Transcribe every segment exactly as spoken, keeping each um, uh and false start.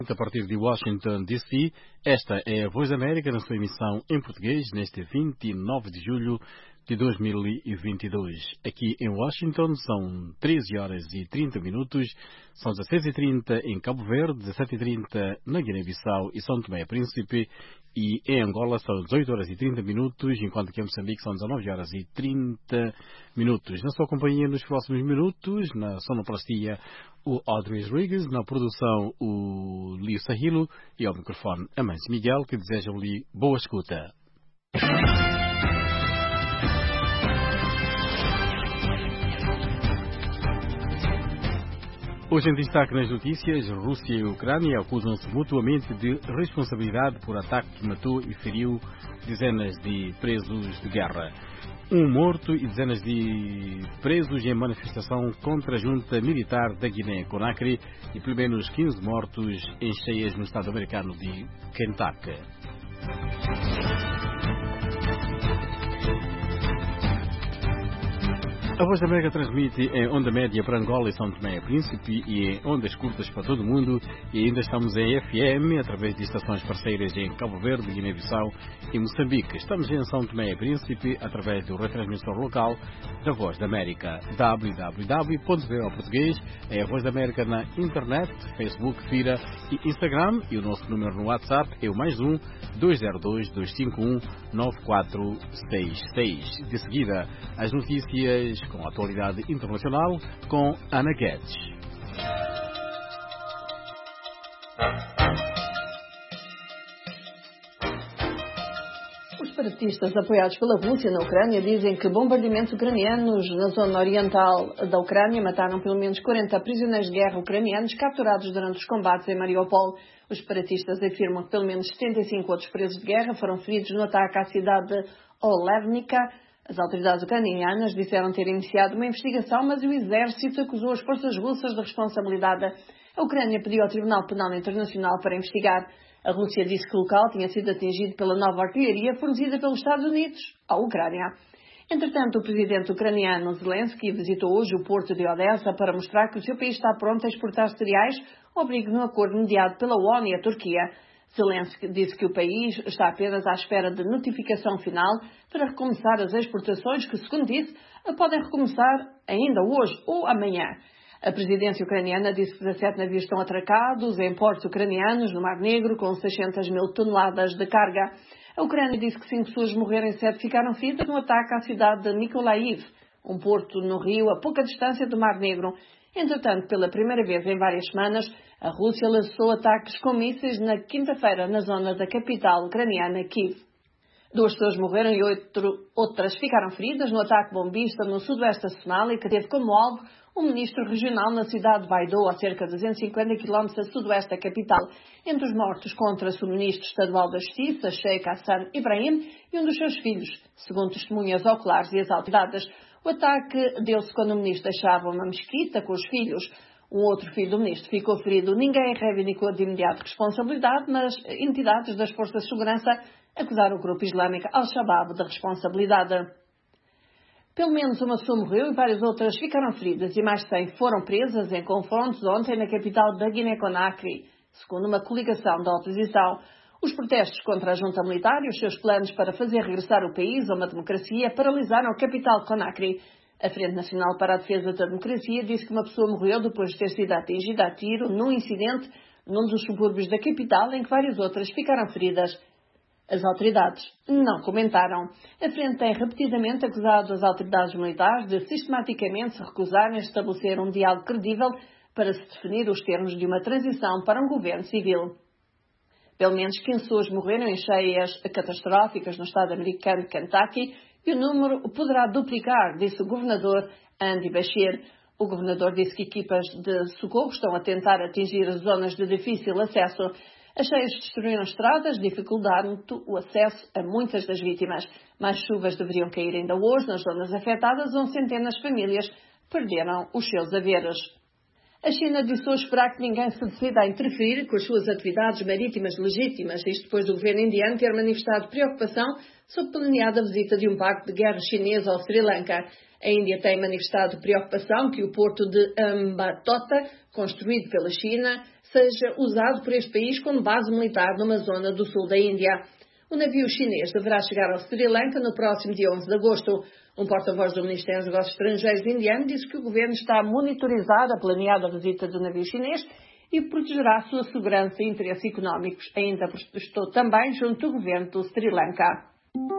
A partir de Washington, D C, esta é a Voz da América na sua emissão em português neste vinte e nove de julho de dois mil e vinte e dois. Aqui em Washington são treze horas e trinta minutos, são dezasseis e trinta em Cabo Verde, dezassete e trinta na Guiné-Bissau e São Tomé e Príncipe, e em Angola são dezoito horas e trinta minutos, enquanto que em Moçambique são dezanove horas e trinta minutos. Na sua companhia nos próximos minutos, na sonoplastia, o Audrey Rodrigues, na produção o Lio Sahilo e ao microfone Amâncio Miguel, que desejam-lhe boa escuta. Hoje em destaque nas notícias, Rússia e Ucrânia acusam-se mutuamente de responsabilidade por ataque que matou e feriu dezenas de presos de guerra. Um morto e dezenas de presos em manifestação contra a junta militar da Guiné-Conakry e pelo menos quinze mortos em cheias no estado americano de Kentucky. A Voz da América transmite em onda média para Angola e São Tomé e Príncipe e em ondas curtas para todo o mundo, e ainda estamos em F M através de estações parceiras em Cabo Verde, Guiné-Bissau e Moçambique. Estamos em São Tomé e Príncipe através do retransmissor local da Voz da América. w w w ponto v o português é a Voz da América na internet, Facebook, Twitter e Instagram, e o nosso número no WhatsApp é o mais um dois zero dois, dois cinco um, nove quatro seis seis. De seguida, as notícias com a atualidade internacional com Ana Guedes. Os separatistas apoiados pela Rússia na Ucrânia dizem que bombardeamentos ucranianos na zona oriental da Ucrânia mataram pelo menos quarenta prisioneiros de guerra ucranianos capturados durante os combates em Mariupol. Os separatistas afirmam que pelo menos setenta e cinco outros presos de guerra foram feridos no ataque à cidade de Olevnica. As autoridades ucranianas disseram ter iniciado uma investigação, mas o exército acusou as forças russas de responsabilidade. A Ucrânia pediu ao Tribunal Penal Internacional para investigar. A Rússia disse que o local tinha sido atingido pela nova artilharia fornecida pelos Estados Unidos à Ucrânia. Entretanto, o presidente ucraniano Zelensky visitou hoje o porto de Odessa para mostrar que o seu país está pronto a exportar cereais ao abrigo no acordo mediado pela ONU e a Turquia. Zelensky disse que o país está apenas à espera de notificação final para recomeçar as exportações que, segundo disse, podem recomeçar ainda hoje ou amanhã. A presidência ucraniana disse que dezassete navios estão atracados em portos ucranianos no Mar Negro com seiscentas mil toneladas de carga. A Ucrânia disse que cinco pessoas morreram e sete ficaram feridas no ataque à cidade de Mykolaiv, um porto no rio a pouca distância do Mar Negro. Entretanto, pela primeira vez em várias semanas, a Rússia lançou ataques com mísseis na quinta-feira na zona da capital ucraniana, Kiev. Duas pessoas morreram e oito, outras ficaram feridas no ataque bombista no sudoeste da Somália, que teve como alvo um ministro regional na cidade de Baidoa, a cerca de duzentos e cinquenta quilómetros a sudoeste da capital. Entre os mortos contra-se o ministro estadual da Justiça, Sheikh Hassan Ibrahim, e um dos seus filhos, segundo testemunhas oculares e as autoridades. O ataque deu-se quando o ministro deixava uma mesquita com os filhos. Um outro filho do ministro ficou ferido. Ninguém reivindicou de imediato responsabilidade, mas entidades das forças de segurança acusaram o grupo islâmico Al-Shabaab de responsabilidade. Pelo menos uma pessoa morreu e várias outras ficaram feridas e mais de cem foram presas em confrontos ontem na capital da Guiné-Conakry, segundo uma coligação da oposição. Os protestos contra a junta militar e os seus planos para fazer regressar o país a uma democracia paralisaram a capital de Conakry. A Frente Nacional para a Defesa da Democracia disse que uma pessoa morreu depois de ter sido atingida a tiro num incidente num dos subúrbios da capital, em que várias outras ficaram feridas. As autoridades não comentaram. A Frente tem repetidamente acusado as autoridades militares de sistematicamente se recusarem a estabelecer um diálogo credível para se definir os termos de uma transição para um governo civil. Pelo menos quinze pessoas morreram em cheias catastróficas no estado americano de Kentucky e o número poderá duplicar, disse o governador Andy Beshear. O governador disse que equipas de socorro estão a tentar atingir as zonas de difícil acesso. As cheias destruíram estradas, dificultando o acesso a muitas das vítimas. Mais chuvas deveriam cair ainda hoje nas zonas afetadas, onde centenas de famílias perderam os seus haveres. A China disse hoje esperar que ninguém se decida a interferir com as suas atividades marítimas legítimas, isto depois do governo indiano ter manifestado preocupação sobre a planeada visita de um barco de guerra chinês ao Sri Lanka. A Índia tem manifestado preocupação que o porto de Ambatota, construído pela China, seja usado por este país como base militar numa zona do sul da Índia. O navio chinês deverá chegar ao Sri Lanka no próximo dia onze de agosto. Um porta-voz do Ministério dos Negócios Estrangeiros indiano disse que o governo está a monitorizar a planeada visita do navio chinês e protegerá a sua segurança e interesses económicos. Ainda protestou também junto do governo do Sri Lanka.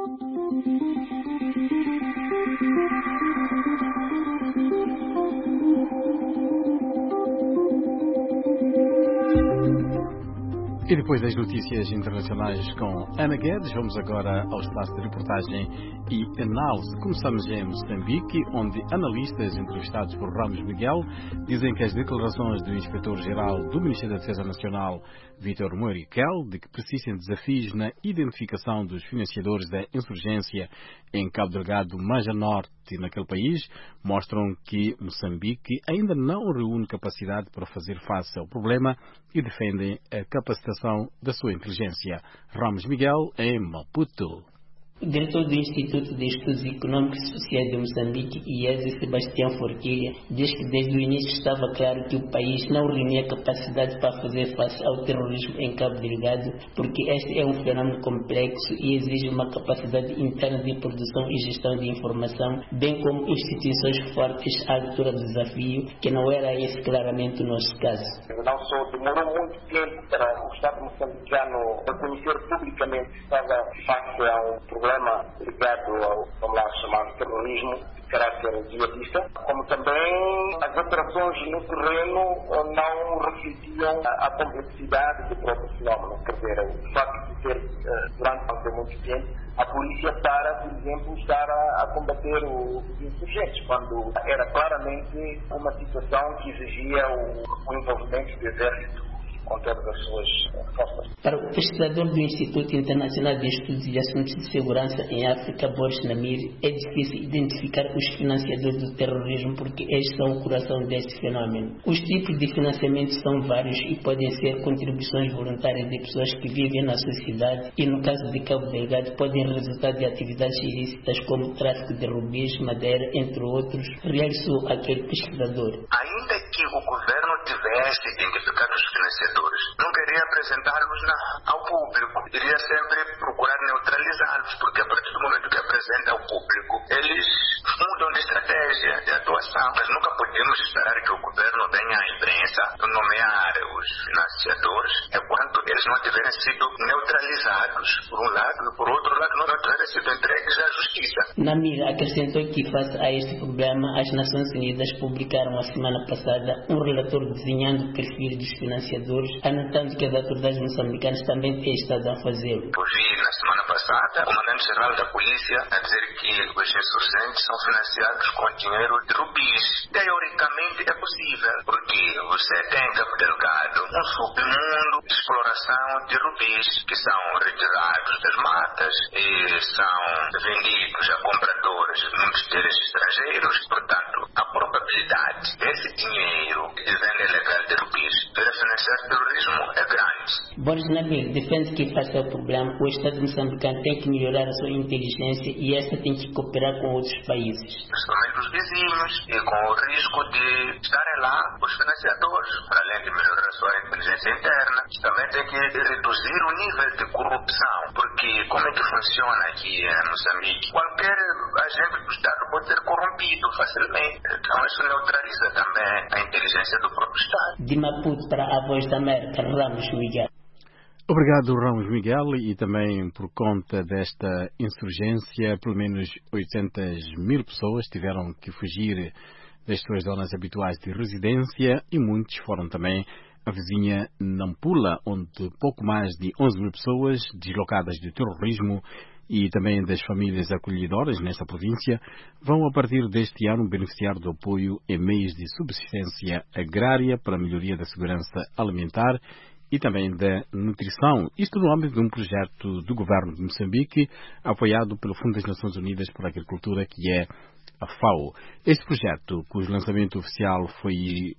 E depois das notícias internacionais com Ana Guedes, vamos agora ao espaço de reportagem e análise. Começamos em Moçambique, onde analistas entrevistados por Ramos Miguel dizem que as declarações do Inspetor-Geral do Ministério da Defesa Nacional, Vítor Mouriquel, de que persistem desafios na identificação dos financiadores da insurgência em Cabo Delgado, Maja Norte, naquele país, mostram que Moçambique ainda não reúne capacidade para fazer face ao problema e defendem a capacitação da sua inteligência. Ramos Miguel, em Maputo. O diretor do Instituto de Estudos Econômicos e Sociais de Moçambique, I E S, Sebastião Forquilha, diz que desde o início estava claro que o país não reunia capacidade para fazer face ao terrorismo em Cabo Delgado, porque este é um fenômeno complexo e exige uma capacidade interna de produção e gestão de informação, bem como instituições fortes à altura do desafio, que não era esse claramente o nosso caso. Não só demorou muito tempo para o Estado moçambicano reconhecer publicamente que estava face a um problema ligado ao, vamos lá, chamado terrorismo de caráter jihadista, como também as operações no terreno não refletiam a, a complexidade do próprio fenómeno. Quer dizer, o facto de ter, durante muito tempo, a polícia para, por exemplo, estar a, a combater os insurgentes, quando era claramente uma situação que exigia o, o envolvimento do exército com todas as suas forças. Para o pesquisador do Instituto Internacional de Estudos de Assuntos de Segurança em África, Boris Namir, é difícil identificar os financiadores do terrorismo porque eles são o coração deste fenômeno. Os tipos de financiamento são vários e podem ser contribuições voluntárias de pessoas que vivem na sociedade e, no caso de Cabo Delgado, podem resultar de atividades ilícitas como tráfico de rubis, madeira, entre outros, realçou aquele pesquisador. Ainda que o governo tivesse identificado os financiadores, não queria apresentá-los ao público, iria sempre procurar neutralizá-los, porque a partir do momento que apresenta ao público, eles mudam de estratégia, de atuação. Mas nunca podemos esperar que o governo venha à imprensa nomear os financiadores enquanto eles não tiverem sido neutralizados, por um lado, e por outro lado, não tiverem sido entregues à justiça. Namir acrescentou que, face a este problema, as Nações Unidas publicaram a semana passada um relatório desenhando o perfil dos financiadores, anotando que as autoridades moçambicanas também têm estado a fazê-lo. Eu vi na semana passada o comandante-geral da polícia a dizer que os insurgentes são financiados com dinheiro de rubis. Teoricamente é possível, porque você tem em Cabo Delgado um submundo de exploração de rubis, que são retirados das matas e são vendidos a compradores, muitos deles estrangeiros. Portanto, a probabilidade desse dinheiro de venda ilegal de rubis para financiar terrorismo é grande. Boris Namir defende que, face ao problema, o Estado moçambicano tem que melhorar a sua inteligência e esta tem que cooperar com outros países. Principalmente os vizinhos, e com o risco de estarem lá os financiadores, para além de melhorar a sua inteligência interna, também tem que reduzir o nível de corrupção, porque como é que funciona aqui em Moçambique? Qualquer agente do Estado pode ser corrompido facilmente, então isso neutraliza também a inteligência do próprio Estado. De Maputo para a Voz da América, Ramos Miguel. Obrigado, Ramos Miguel, e também por conta desta insurgência, pelo menos oitocentas mil pessoas tiveram que fugir das suas zonas habituais de residência e muitos foram também a vizinha Nampula, onde pouco mais de onze mil pessoas deslocadas do terrorismo e também das famílias acolhedoras nesta província vão, a partir deste ano, beneficiar do apoio em meios de subsistência agrária para a melhoria da segurança alimentar e também da nutrição. Isto no âmbito de um projeto do governo de Moçambique, apoiado pelo Fundo das Nações Unidas para a Agricultura, que é a FAO. Este projeto, cujo lançamento oficial foi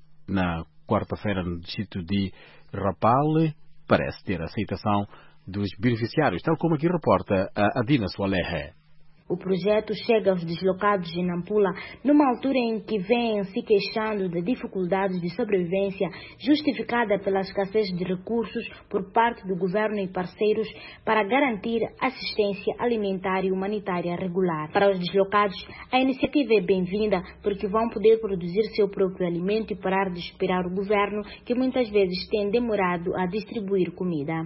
na quarta-feira no distrito de Rapale, parece ter aceitação dos beneficiários, tal como aqui reporta a Adina Soalehe. O projeto chega aos deslocados de Nampula numa altura em que vêm se queixando de dificuldades de sobrevivência justificada pela escassez de recursos por parte do governo e parceiros para garantir assistência alimentar e humanitária regular. Para os deslocados, a iniciativa é bem-vinda porque vão poder produzir seu próprio alimento e parar de esperar o governo, que muitas vezes tem demorado a distribuir comida.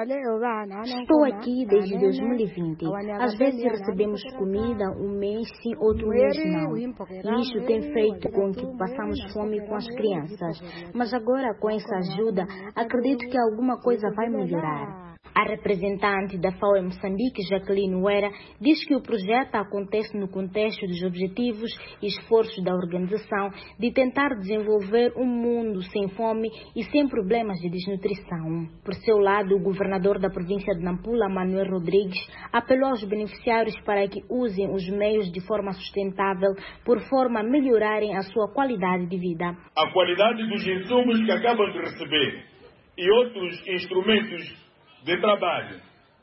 Estou aqui desde dois mil e vinte. Às vezes recebemos comida um mês sim, outro mês não. E isso tem feito com que passamos fome com as crianças. Mas agora, com essa ajuda, acredito que alguma coisa vai melhorar. A representante da FAO em Moçambique, Jacqueline Uera, diz que o projeto acontece no contexto dos objetivos e esforços da organização de tentar desenvolver um mundo sem fome e sem problemas de desnutrição. Por seu lado, o governador da província de Nampula, Manuel Rodrigues, apelou aos beneficiários para que usem os meios de forma sustentável, por forma a melhorarem a sua qualidade de vida. A qualidade dos insumos que acabam de receber e outros instrumentos de trabalho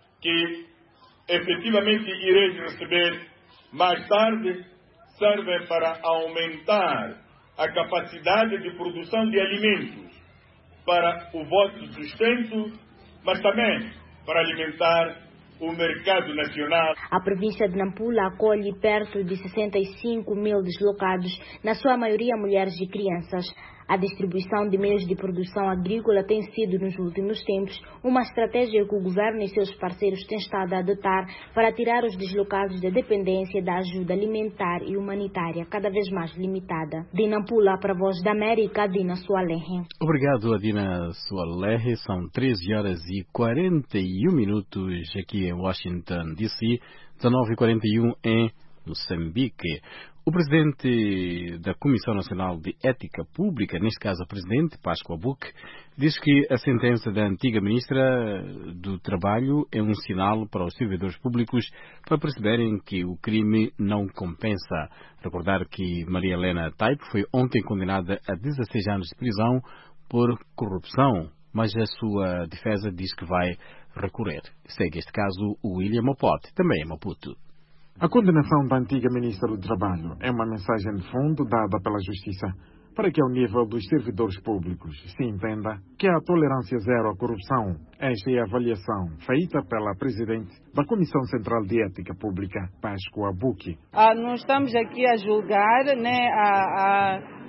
que efetivamente ireis receber mais tarde servem para aumentar a capacidade de produção de alimentos para o vosso sustento, mas também para alimentar o mercado nacional. A província de Nampula acolhe perto de sessenta e cinco mil deslocados, na sua maioria mulheres e crianças. A distribuição de meios de produção agrícola tem sido, nos últimos tempos, uma estratégia que o governo e seus parceiros têm estado a adotar para tirar os deslocados da dependência da ajuda alimentar e humanitária, cada vez mais limitada. De Nampula, para a Voz da América, Dina Sualerre. Obrigado, Adina Sualerre. São treze horas e quarenta e um minutos aqui em Washington, D C, dezenove e quarenta e um em Moçambique. O presidente da Comissão Nacional de Ética Pública, neste caso a presidente Páscoa Buque, diz que a sentença da antiga ministra do Trabalho é um sinal para os servidores públicos para perceberem que o crime não compensa. Recordar que Maria Helena Taipo foi ontem condenada a dezesseis anos de prisão por corrupção, mas a sua defesa diz que vai recorrer. Segue este caso o William Mopote, também em Maputo. A condenação da antiga ministra do Trabalho é uma mensagem de fundo dada pela Justiça para que, ao nível dos servidores públicos, se entenda que há tolerância zero à corrupção. Esta é a avaliação feita pela presidente da Comissão Central de Ética Pública, Páscoa Buque. Ah, não estamos aqui a julgar, né, a... a...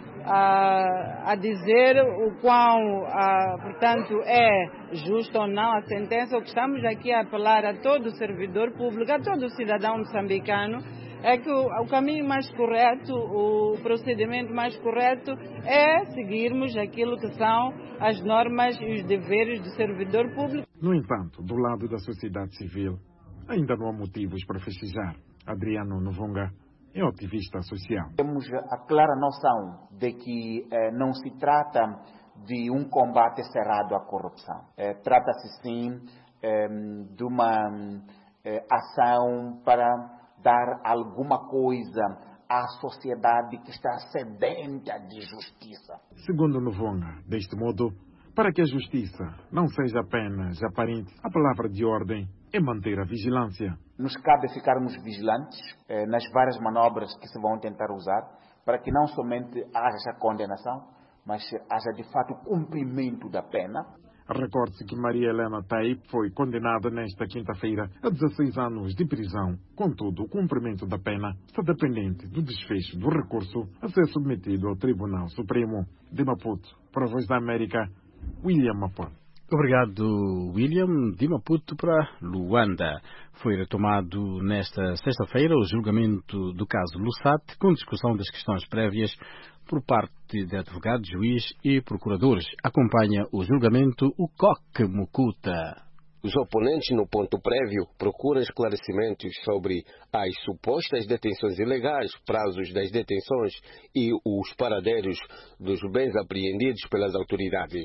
A, a dizer o quão, a, portanto, é justo ou não a sentença. O que estamos aqui a apelar a todo o servidor público, a todo o cidadão moçambicano, é que o, o caminho mais correto, o procedimento mais correto é seguirmos aquilo que são as normas e os deveres do servidor público. No entanto, do lado da sociedade civil, ainda não há motivos para festejar. Adriano Novunga é um ativista social. Temos a clara noção de que eh, não se trata de um combate cerrado à corrupção. Eh, Trata-se sim eh, de uma eh, ação para dar alguma coisa à sociedade que está sedenta de justiça. Segundo Novunga, deste modo, para que a justiça não seja apenas aparente, a palavra de ordem é manter a vigilância. Nos cabe ficarmos vigilantes eh, nas várias manobras que se vão tentar usar para que não somente haja condenação, mas haja de fato cumprimento da pena. Recorde-se que Maria Helena Taipo foi condenada nesta quinta-feira a dezesseis anos de prisão. Contudo, o cumprimento da pena está dependente do desfecho do recurso a ser submetido ao Tribunal Supremo. De Maputo, para a Voz da América, William Maputo. Obrigado, William. De Maputo para Luanda. Foi retomado nesta sexta-feira o julgamento do caso Lusat, com discussão das questões prévias por parte de advogados, juiz e procuradores. Acompanha o julgamento o Coque Mucuta. Os oponentes, no ponto prévio, procuram esclarecimentos sobre as supostas detenções ilegais, prazos das detenções e os paradeiros dos bens apreendidos pelas autoridades.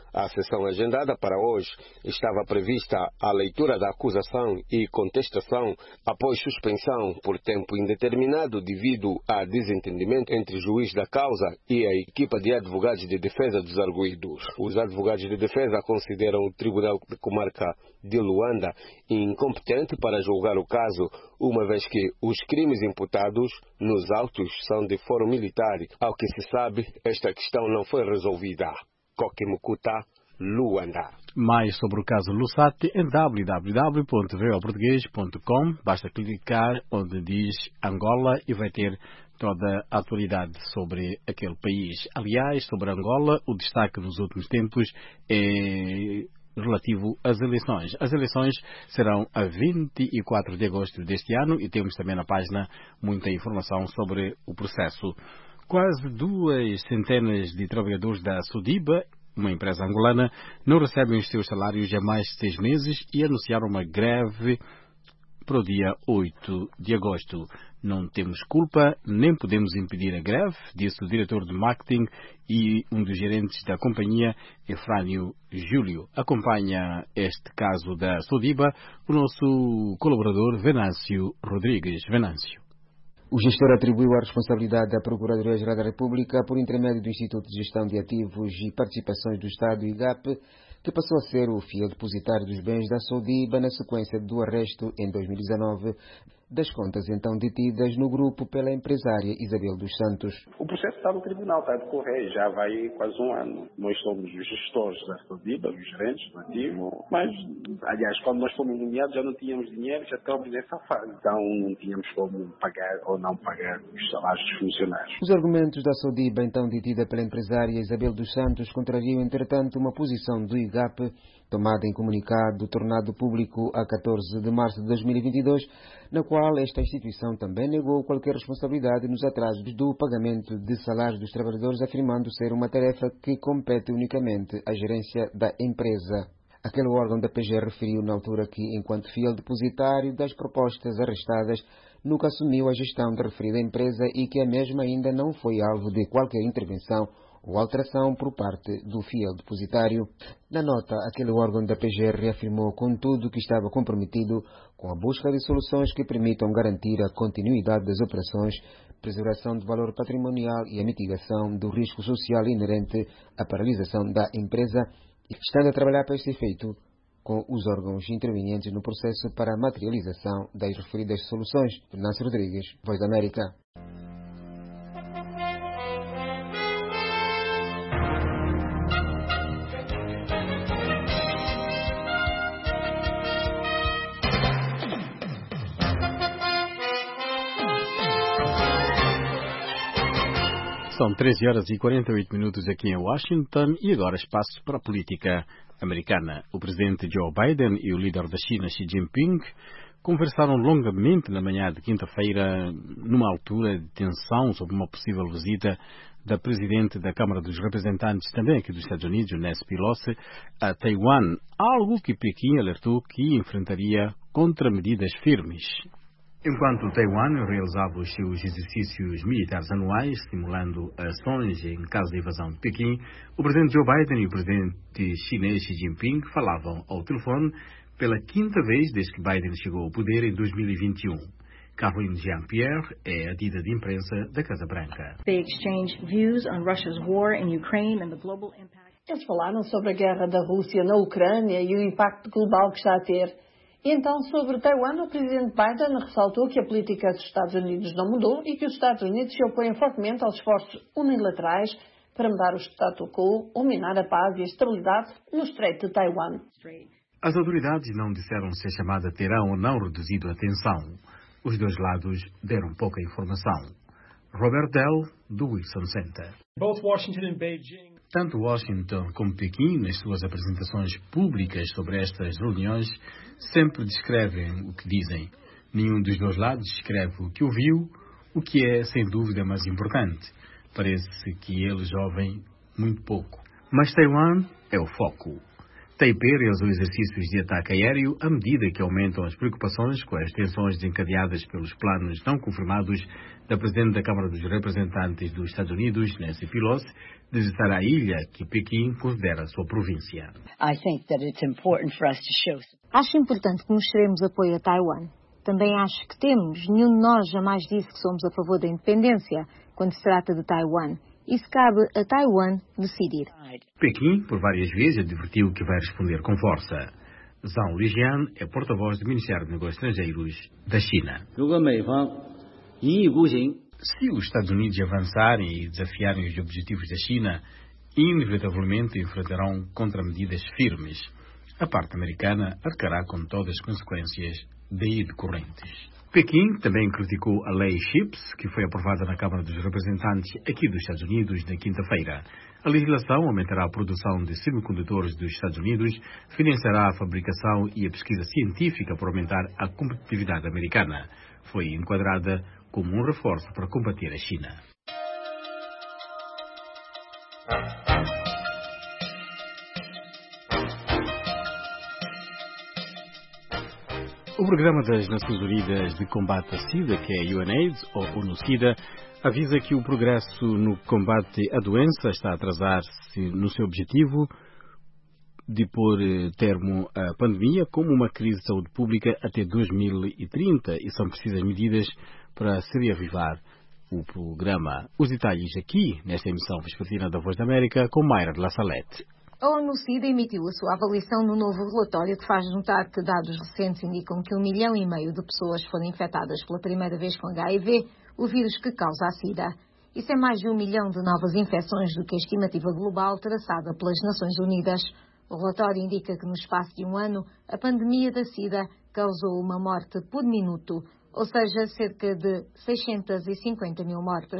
A sessão agendada para hoje estava prevista a leitura da acusação e contestação após suspensão por tempo indeterminado devido a desentendimento entre o juiz da causa e a equipa de advogados de defesa dos arguidos. Os advogados de defesa consideram o Tribunal de Comarca de Luanda incompetente para julgar o caso, uma vez que os crimes imputados nos autos são de foro militar. Ao que se sabe, esta questão não foi resolvida. Coquimucuta, Luanda. Mais sobre o caso Lusat em w w w ponto v o português ponto com. Basta clicar onde diz Angola e vai ter toda a atualidade sobre aquele país. Aliás, sobre Angola, o destaque nos últimos tempos é relativo às eleições. As eleições serão a vinte e quatro de agosto deste ano e temos também na página muita informação sobre o processo. Quase duas centenas de trabalhadores da Sodiba, uma empresa angolana, não recebem os seus salários há mais de seis meses e anunciaram uma greve para o dia oito de agosto. Não temos culpa, nem podemos impedir a greve, disse o diretor de marketing e um dos gerentes da companhia, Efrânio Júlio. Acompanha este caso da Sodiba o nosso colaborador Venâncio Rodrigues. Venâncio. O gestor atribuiu a responsabilidade da Procuradoria-Geral da República por intermédio do Instituto de Gestão de Ativos e Participações do Estado, I G A P, que passou a ser o fiel depositário dos bens da Sodiba na sequência do arresto, em dois mil e dezanove, das contas então detidas no grupo pela empresária Isabel dos Santos. O processo está no tribunal, está a decorrer, já vai quase um ano. Nós somos os gestores da Sodiba, os gerentes do ativo, mas, aliás, quando nós fomos nomeados já não tínhamos dinheiro, já estávamos nessa fase. Então não tínhamos como pagar ou não pagar os salários dos funcionários. Os argumentos da Sodiba, então detida pela empresária Isabel dos Santos, contrariam, entretanto, uma posição do I G A P, tomada em comunicado tornado público a catorze de março de dois mil e vinte e dois, na qual esta instituição também negou qualquer responsabilidade nos atrasos do pagamento de salários dos trabalhadores, afirmando ser uma tarefa que compete unicamente à gerência da empresa. Aquele órgão da P G referiu na altura que, enquanto fiel depositário das propostas arrestadas, nunca assumiu a gestão da referida empresa e que a mesma ainda não foi alvo de qualquer intervenção ou alteração por parte do fiel depositário. Na nota, aquele órgão da P G reafirmou, contudo, que estava comprometido com a busca de soluções que permitam garantir a continuidade das operações, preservação do valor patrimonial e a mitigação do risco social inerente à paralisação da empresa, e estando a trabalhar para este efeito com os órgãos intervenientes no processo para a materialização das referidas soluções. Venâncio Rodrigues, Voz da América. São treze horas e quarenta e oito minutos aqui em Washington e agora espaço para a política americana. O presidente Joe Biden e o líder da China, Xi Jinping, conversaram longamente na manhã de quinta-feira, numa altura de tensão sobre uma possível visita da presidente da Câmara dos Representantes, também aqui dos Estados Unidos, Nancy Pelosi, a Taiwan, algo que Pequim alertou que enfrentaria contramedidas firmes. Enquanto Taiwan realizava os seus exercícios militares anuais, simulando ações em caso de invasão de Pequim, o presidente Joe Biden e o presidente chinês Xi Jinping falavam ao telefone pela quinta vez desde que Biden chegou ao poder em dois mil e vinte e um. Caroline Jean-Pierre é a dita de imprensa da Casa Branca. They exchanged views on Russia's war in Ukraine and the global impact. Eles falaram sobre a guerra da Rússia na Ucrânia e o impacto global que está a ter. E então, sobre Taiwan, o presidente Biden ressaltou que a política dos Estados Unidos não mudou e que os Estados Unidos se opõem fortemente aos esforços unilaterais para mudar o status quo ou minar a paz e a estabilidade no Estreito de Taiwan. As autoridades não disseram se a chamada terá ou não reduzido a tensão. Os dois lados deram pouca informação. Robert Dell, do Wilson Center. Both Washington and Beijing. Tanto Washington como Pequim, nas suas apresentações públicas sobre estas reuniões, sempre descrevem o que dizem. Nenhum dos dois lados descreve o que ouviu, o que é, sem dúvida, mais importante. Parece que eles ouvem muito pouco. Mas Taiwan é o foco. Taipei realizou exercícios de ataque aéreo à medida que aumentam as preocupações com as tensões desencadeadas pelos planos não confirmados da Presidente da Câmara dos Representantes dos Estados Unidos, Nancy Pelosi, de visitar a ilha que Pequim considera sua província. Acho importante que mostremos apoio a Taiwan. Também acho que temos. Nenhum de nós jamais disse que somos a favor da independência quando se trata de Taiwan. Isso cabe a Taiwan decidir. Pequim, por várias vezes, advertiu que vai responder com força. Zhang Lijian é porta-voz do Ministério de Negócios Estrangeiros da China. Se os Estados Unidos avançarem e desafiarem os objetivos da China, inevitavelmente enfrentarão contramedidas firmes. A parte americana arcará com todas as consequências daí decorrentes. Pequim também criticou a Lei CHIPS, que foi aprovada na Câmara dos Representantes aqui dos Estados Unidos na quinta-feira. A legislação aumentará a produção de semicondutores dos Estados Unidos, financiará a fabricação e a pesquisa científica para aumentar a competitividade americana. Foi enquadrada como um reforço para combater a China. O Programa das Nações Unidas de Combate à SIDA, que é a UNAIDS, ou ONU-SIDA, avisa que o progresso no combate à doença está a atrasar-se no seu objetivo de pôr termo à pandemia como uma crise de saúde pública até dois mil e trinta e são precisas medidas para se reavivar o programa. Os detalhes aqui, nesta emissão vespertina da Voz da América, com Mayra de La Salette. A ONU-SIDA emitiu a sua avaliação no novo relatório que faz notar que dados recentes indicam que um milhão e meio de pessoas foram infectadas pela primeira vez com H I V, o vírus que causa a SIDA. Isso é mais de um milhão de novas infecções do que a estimativa global traçada pelas Nações Unidas. O relatório indica que no espaço de um ano, a pandemia da SIDA causou uma morte por minuto, ou seja, cerca de seiscentas e cinquenta mil mortes.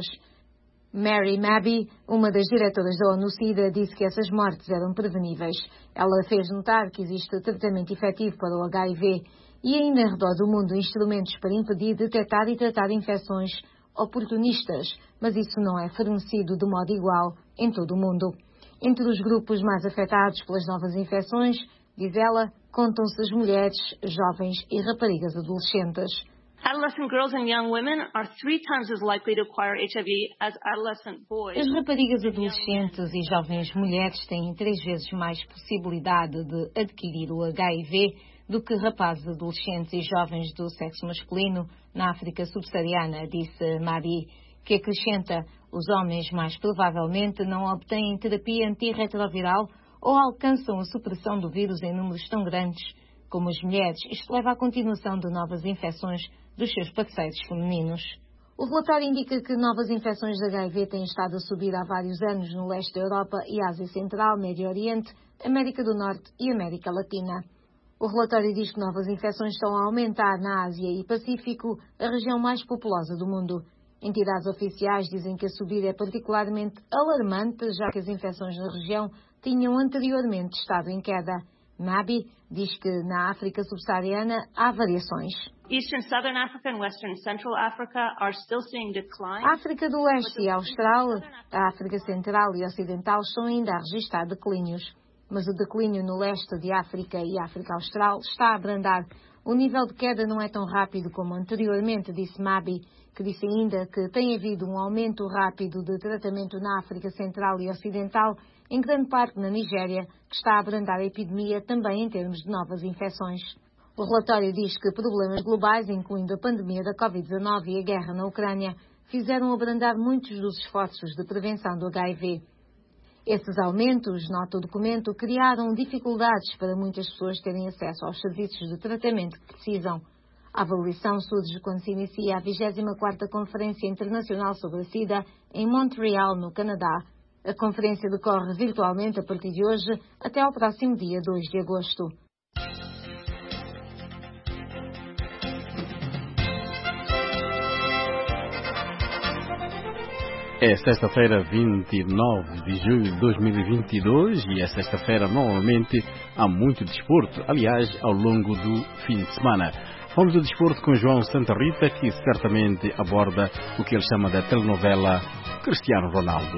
Mary Mabbey, uma das diretoras da ONU-SIDA, disse que essas mortes eram preveníveis. Ela fez notar que existe tratamento efetivo para o H I V e ainda em redor do mundo instrumentos para impedir, detectar e tratar infecções oportunistas, mas isso não é fornecido de modo igual em todo o mundo. Entre os grupos mais afetados pelas novas infecções, diz ela, contam-se as mulheres, jovens e raparigas adolescentes. Adolescent girls and young women are three times as likely to acquire H I V as adolescent boys. As raparigas adolescentes e jovens mulheres têm três vezes mais possibilidade de adquirir o H I V do que rapazes adolescentes e jovens do sexo masculino na África subsaariana, disse Mabi, que acrescenta, os homens mais provavelmente não obtêm terapia antirretroviral ou alcançam a supressão do vírus em números tão grandes como as mulheres. Isto leva à continuação de novas infecções dos seus parceiros femininos. O relatório indica que novas infecções de H I V têm estado a subir há vários anos no leste da Europa e Ásia Central, Médio Oriente, América do Norte e América Latina. O relatório diz que novas infecções estão a aumentar na Ásia e Pacífico, a região mais populosa do mundo. Entidades oficiais dizem que a subida é particularmente alarmante, já que as infecções na região tinham anteriormente estado em queda. Mabi diz que na África subsaariana há variações. Eastern Southern Africa and Western Central Africa are still seeing decline. A África do Leste e Austral, a África Central e Ocidental estão ainda a registrar declínios, mas o declínio no leste de África e África Austral está a abrandar. O nível de queda não é tão rápido como anteriormente, disse Mabi, que disse ainda que tem havido um aumento rápido de tratamento na África Central e Ocidental, em grande parte na Nigéria, que está a abrandar a epidemia também em termos de novas infecções. O relatório diz que problemas globais, incluindo a pandemia da covid dezanove e a guerra na Ucrânia, fizeram abrandar muitos dos esforços de prevenção do H I V. Esses aumentos, nota o documento, criaram dificuldades para muitas pessoas terem acesso aos serviços de tratamento que precisam. A avaliação surge quando se inicia a vigésima quarta Conferência Internacional sobre a SIDA em Montreal, no Canadá. A conferência decorre virtualmente a partir de hoje até ao próximo dia dois de agosto. É sexta-feira, vinte e nove de julho de dois mil e vinte e dois, e é sexta-feira normalmente há muito desporto, aliás, ao longo do fim de semana. Vamos ao desporto com João Santa Rita, que certamente aborda o que ele chama da telenovela Cristiano Ronaldo.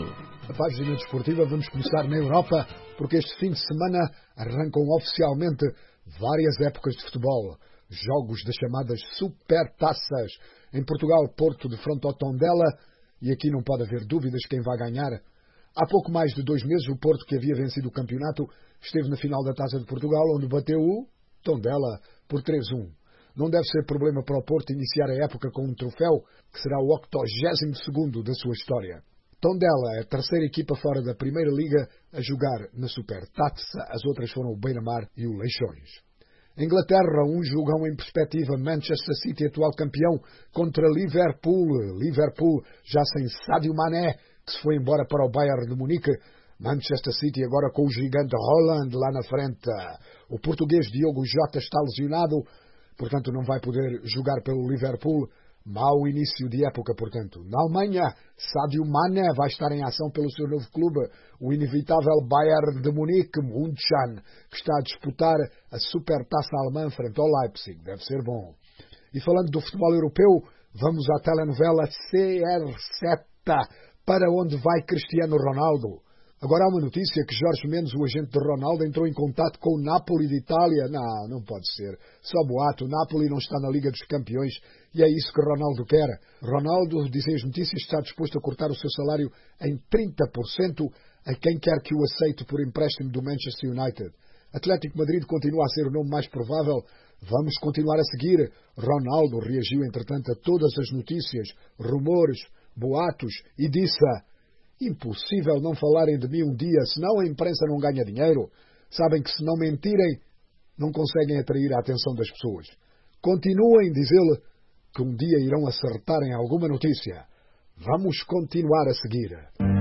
A página desportiva vamos começar na Europa, porque este fim de semana arrancam oficialmente várias épocas de futebol. Jogos das chamadas supertaças. Em Portugal, Porto de fronte ao Tondela, e aqui não pode haver dúvidas quem vai ganhar. Há pouco mais de dois meses, o Porto, que havia vencido o campeonato, esteve na final da Taça de Portugal, onde bateu o Tondela por três a um. Não deve ser problema para o Porto iniciar a época com um troféu, que será o octogésimo segundo da sua história. Tondela é a terceira equipa fora da Primeira Liga a jogar na Supertaça. As outras foram o Beira-Mar e o Leixões. Inglaterra, um jogão em perspectiva. Manchester City, atual campeão, contra Liverpool. Liverpool já sem Sadio Mané, que se foi embora para o Bayern de Munique. Manchester City agora com o gigante Haaland lá na frente. O português Diogo Jota está lesionado, portanto não vai poder jogar pelo Liverpool. Mau início de época, portanto. Na Alemanha, Sadio Mané vai estar em ação pelo seu novo clube, o inevitável Bayern de Munique, München, que está a disputar a Supertaça alemã frente ao Leipzig. Deve ser bom. E falando do futebol europeu, vamos à telenovela C R sete, para onde vai Cristiano Ronaldo. Agora há uma notícia que Jorge Mendes, o agente de Ronaldo, entrou em contato com o Napoli de Itália. Não, não pode ser. Só boato. O Napoli não está na Liga dos Campeões e é isso que Ronaldo quer. Ronaldo, dizem as notícias, está disposto a cortar o seu salário em trinta por cento a quem quer que o aceite por empréstimo do Manchester United. Atlético Madrid continua a ser o nome mais provável. Vamos continuar a seguir. Ronaldo reagiu, entretanto, a todas as notícias, rumores, boatos e disse: impossível não falarem de mim um dia, senão a imprensa não ganha dinheiro. Sabem que se não mentirem, não conseguem atrair a atenção das pessoas. Continuem, diz ele, que um dia irão acertar em alguma notícia. Vamos continuar a seguir.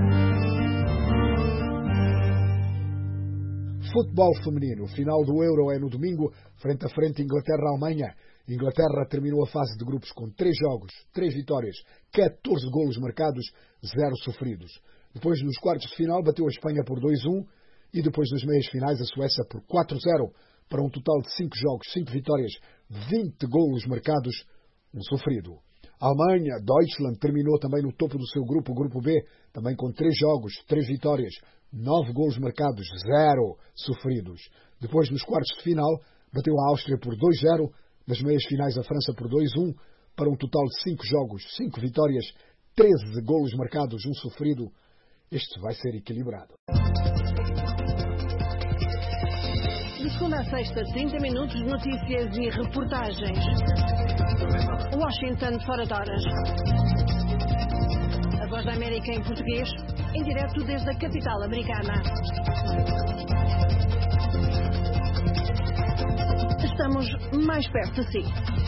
Futebol feminino. O final do Euro é no domingo, frente a frente Inglaterra-Alemanha. Inglaterra terminou a fase de grupos com três jogos, três vitórias, catorze golos marcados, zero sofridos. Depois, nos quartos de final, bateu a Espanha por dois a um e depois nas meias finais a Suécia por quatro a zero, para um total de cinco jogos, cinco vitórias, vinte golos marcados, um sofrido. A Alemanha, Deutschland, terminou também no topo do seu grupo, o grupo B, também com três jogos, três vitórias, nove golos marcados, zero sofridos. Depois, nos quartos de final, bateu a Áustria por dois a zero, nas meias finais a França por dois a um, para um total de cinco jogos, cinco vitórias, treze golos marcados, um sofrido. Este vai ser equilibrado. De segunda a sexta, trinta minutos de notícias e reportagens. Washington fora de horas. A Voz da América em português, em direto desde a capital americana. Estamos mais perto de si.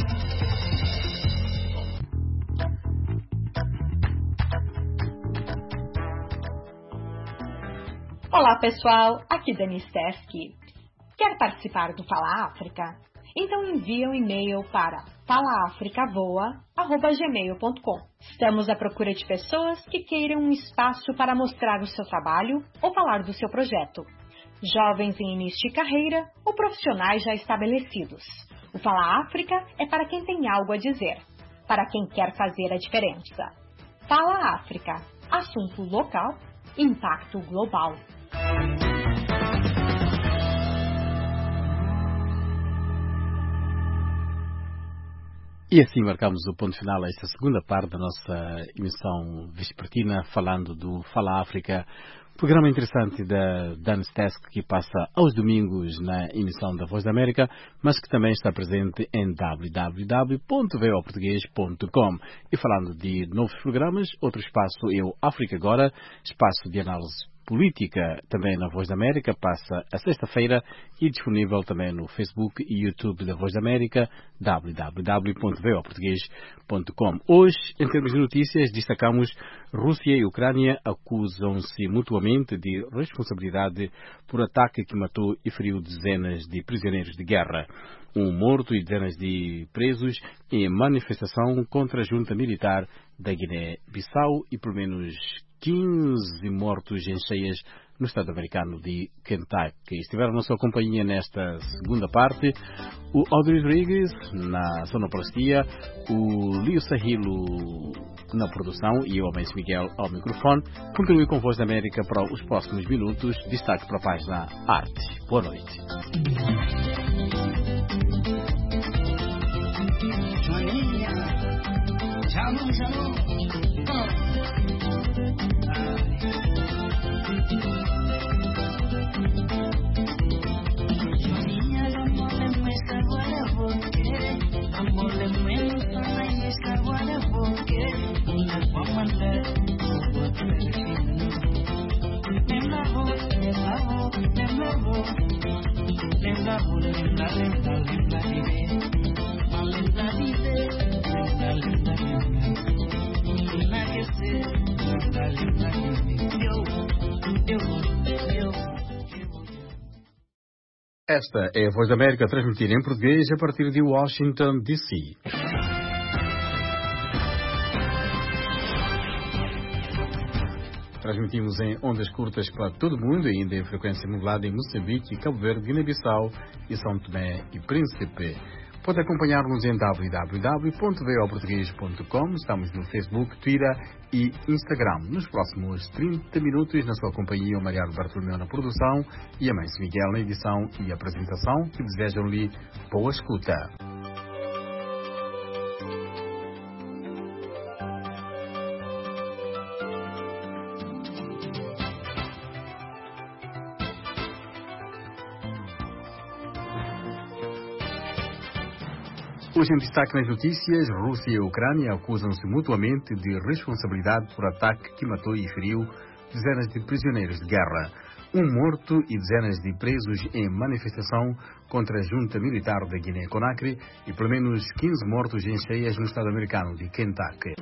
Olá pessoal, aqui Dani Steski. Quer participar do Fala África? Então envie um e-mail para fala africa voa arroba gmail ponto com. Estamos à procura de pessoas que queiram um espaço para mostrar o seu trabalho ou falar do seu projeto. Jovens em início de carreira ou profissionais já estabelecidos. O Fala África é para quem tem algo a dizer, para quem quer fazer a diferença. Fala África, assunto local, impacto global. E assim marcamos o ponto final a esta segunda parte da nossa emissão vespertina, falando do Fala África, programa interessante da Dan Stesk, que passa aos domingos na emissão da Voz da América, mas que também está presente em w w w ponto v o português ponto com. E falando de novos programas, outro espaço é o África Agora, espaço de análise política, também na Voz da América, passa a sexta-feira e disponível também no Facebook e YouTube da Voz da América, w w w ponto v o português ponto com. Hoje, em termos de notícias, destacamos Rússia e Ucrânia acusam-se mutuamente de responsabilidade por ataque que matou e feriu dezenas de prisioneiros de guerra. Um morto e dezenas de presos em manifestação contra a junta militar da Guiné-Bissau e pelo menos quinze mortos em cheias no estado americano de Kentucky. Estiveram na sua companhia nesta segunda parte o Audrey Rodrigues na sonoplastia, o Lio Sahilo na produção e o Almense Miguel ao microfone. Continue com Voz da América para os próximos minutos. Destaque para a página Arte. Boa noite. Esta é a Voz da América transmitida em português a partir de Washington, D C. Transmitimos em ondas curtas para todo o mundo, ainda em frequência modulada em Moçambique, Cabo Verde, Guiné-Bissau e São Tomé e Príncipe. Pode acompanhar-nos em w w w ponto v o português ponto com. Estamos no Facebook, Twitter e Instagram. Nos próximos trinta minutos, na sua companhia, o Mariano Bartolomeu na produção e a Mãe Miguel na edição e apresentação, que desejam-lhe boa escuta. Hoje em destaque nas notícias, Rússia e Ucrânia acusam-se mutuamente de responsabilidade por ataque que matou e feriu dezenas de prisioneiros de guerra. Um morto e dezenas de presos em manifestação contra a junta militar da Guiné-Conakry e pelo menos quinze mortos em cheias no estado americano de Kentucky.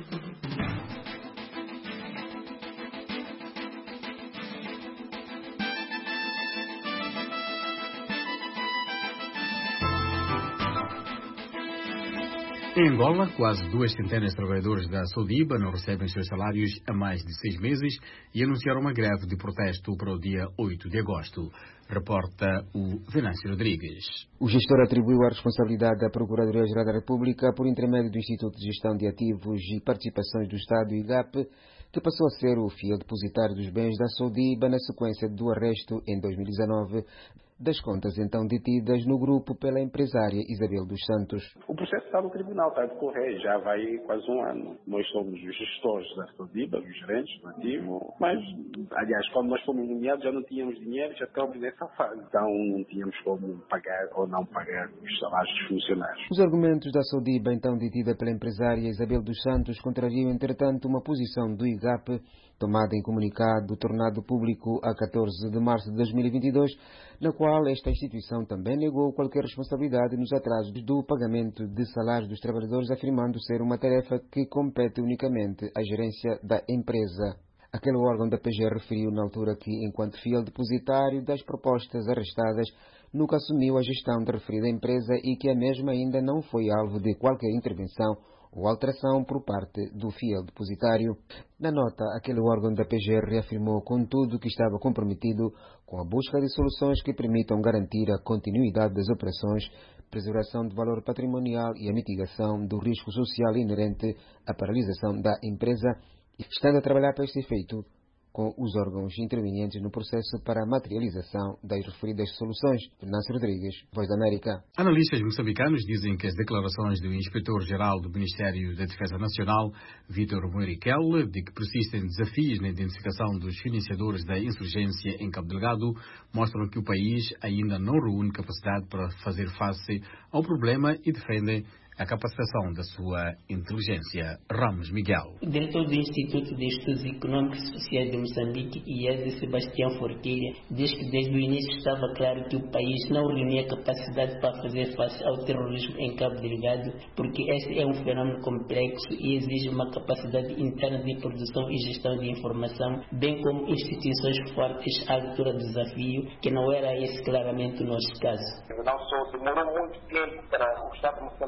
Em Angola, quase duas centenas de trabalhadores da Sodiba não recebem seus salários há mais de seis meses e anunciaram uma greve de protesto para o dia oito de agosto. Reporta o Venâncio Rodrigues. O gestor atribuiu a responsabilidade à Procuradoria-Geral da República por intermédio do Instituto de Gestão de Ativos e Participações do Estado, I G A P, que passou a ser o fiel depositário dos bens da Sodiba na sequência do arresto em dois mil e dezanove das contas então detidas no grupo pela empresária Isabel dos Santos. O processo está no tribunal, está a decorrer, já vai quase um ano. Nós somos os gestores da Sodiba, os gerentes do ativo, mas, aliás, quando nós fomos nomeados já não tínhamos dinheiro, já estávamos nessa fase. Então não tínhamos como pagar ou não pagar os salários dos funcionários. Os argumentos da Sodiba, então detida pela empresária Isabel dos Santos, contrariam, entretanto, uma posição do I G A P tomada em comunicado tornado público a catorze de março de dois mil e vinte e dois, na qual esta instituição também negou qualquer responsabilidade nos atrasos do pagamento de salários dos trabalhadores, afirmando ser uma tarefa que compete unicamente à gerência da empresa. Aquele órgão da P G referiu na altura que, enquanto fiel depositário das propostas arrestadas, nunca assumiu a gestão da referida empresa e que a mesma ainda não foi alvo de qualquer intervenção ou alteração por parte do fiel depositário. Na nota, aquele órgão da P G R reafirmou, contudo, que estava comprometido com a busca de soluções que permitam garantir a continuidade das operações, preservação do valor patrimonial e a mitigação do risco social inerente à paralisação da empresa, e estando a trabalhar para este efeito com os órgãos intervenientes no processo para a materialização das referidas soluções. Venâncio Rodrigues, Voz da América. Analistas moçambicanos dizem que as declarações do Inspetor-Geral do Ministério da Defesa Nacional, Vítor Moiriquel, de que persistem desafios na identificação dos financiadores da insurgência em Cabo Delgado, mostram que o país ainda não reúne capacidade para fazer face ao problema e defendem a capacitação da sua inteligência. Ramos Miguel. O diretor do Instituto de Estudos Econômicos e Sociais de Moçambique, I E S, Sebastião Forquilha, diz que desde o início estava claro que o país não reunia capacidade para fazer face ao terrorismo em Cabo Delgado, porque este é um fenômeno complexo e exige uma capacidade interna de produção e gestão de informação, bem como instituições fortes à altura do desafio, que não era esse claramente o nosso caso. Não só demorou muito tempo para o Estado moçambicano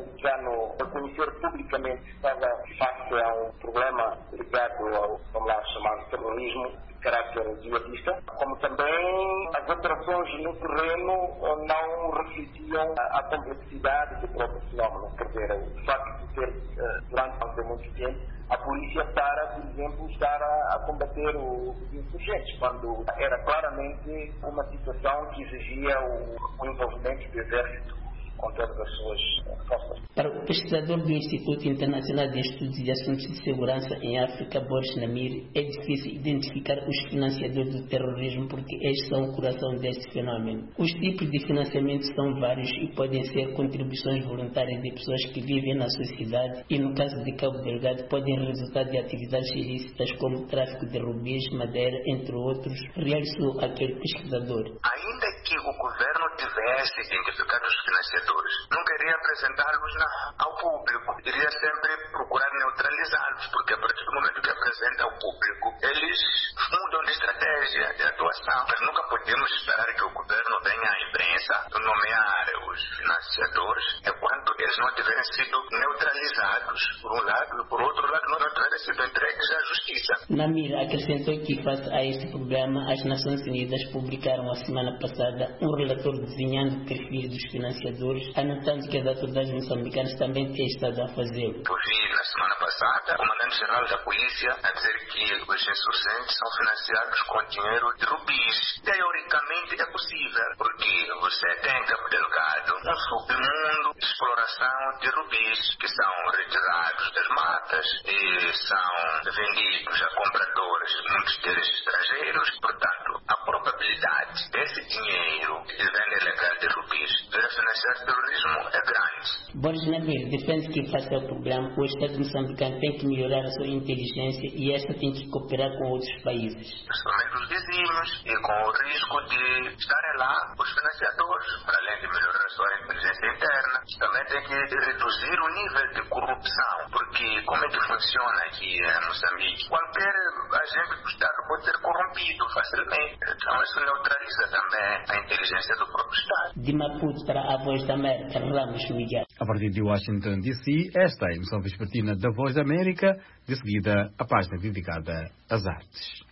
moçambicano reconhecer publicamente que estava face a um problema ligado ao, vamos lá, chamado terrorismo de caráter jihadista, como também as operações no terreno não refletiam a, a complexidade do próprio fenómeno. Quer dizer, o facto de ter, durante muito tempo, a polícia para, por exemplo, estar a, a combater os insurgentes, quando era claramente uma situação que exigia o, o envolvimento do exército com todas as suas forças. Para o pesquisador do Instituto Internacional de Estudos e Assuntos de Segurança em África, Boris Namir, é difícil identificar os financiadores do terrorismo porque eles são o coração deste fenômeno. Os tipos de financiamento são vários e podem ser contribuições voluntárias de pessoas que vivem na sociedade e, no caso de Cabo Delgado, podem resultar de atividades ilícitas como tráfico de rubis, madeira, entre outros, realizou aquele pesquisador. Ainda que o governo tivesse identificado os financiadores, não queria apresentá-los ao público, iria sempre procurar neutralizá-los, porque a partir do momento que apresenta ao público, eles mudam de estratégia de atuação. Mas nunca podemos esperar que o governo venha à imprensa nomear os financiadores enquanto eles não tiverem sido neutralizados, por um lado, e por outro lado, não tiverem sido entregues à justiça. Namir acrescentou que, face a este problema, as Nações Unidas publicaram a semana passada um relatório desenhando o perfil dos financiadores, anotando que as autoridades moçambicanas também têm estado a fazê-lo. Eu vi na semana passada o comandante-geral da polícia a dizer que os insurgentes são financiados com dinheiro de rubis. Teoricamente é possível, porque você tem em Cabo Delgado um submundo de exploração de rubis que são retirados das matas e são vendidos a compradores, muitos deles estrangeiros. Portanto, a probabilidade desse dinheiro de venda ilegal de rubis vir a financiar o terrorismo é grande. Boris Namir defende que, face ao problema, o Estado moçambicano tem que melhorar a sua inteligência e esta tem que cooperar com outros países. Principalmente os vizinhos, e com o risco de estarem lá os financiadores, para além de melhorar a sua inteligência interna, também tem que reduzir o nível de corrupção, porque como é que funciona aqui em Moçambique? Qualquer agente do Estado pode ser corrompido facilmente, então isso neutraliza também a inteligência do próprio Estado. De Maputo para a Voz da América, Ramos Miguel. A partir de Washington, D C, esta é a emissão vespertina da Voz da América, de seguida a página dedicada às artes.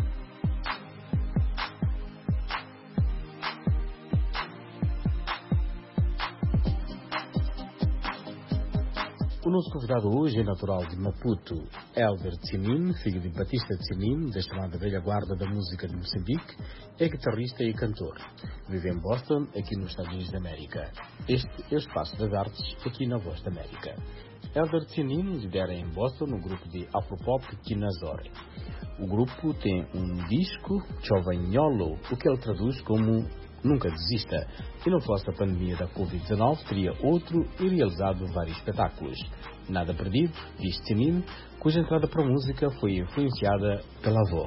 O nosso convidado hoje é natural de Maputo, Elder Tsinin, filho de Batista Tsinin, da chamada velha guarda da música de Moçambique, é guitarrista e cantor. Vive em Boston, aqui nos Estados Unidos da América. Este é o Espaço das Artes, aqui na Voz da América. Elder Tsinin lidera em Boston o grupo de Afropop Kinazore. O grupo tem um disco, Chovagnolo, o que ele traduz como Nunca Desista. Se não fosse a pandemia da covid dezenove, teria outro e realizado vários espetáculos. Nada perdido, diz Tsinin, cuja entrada para a música foi influenciada pela avó.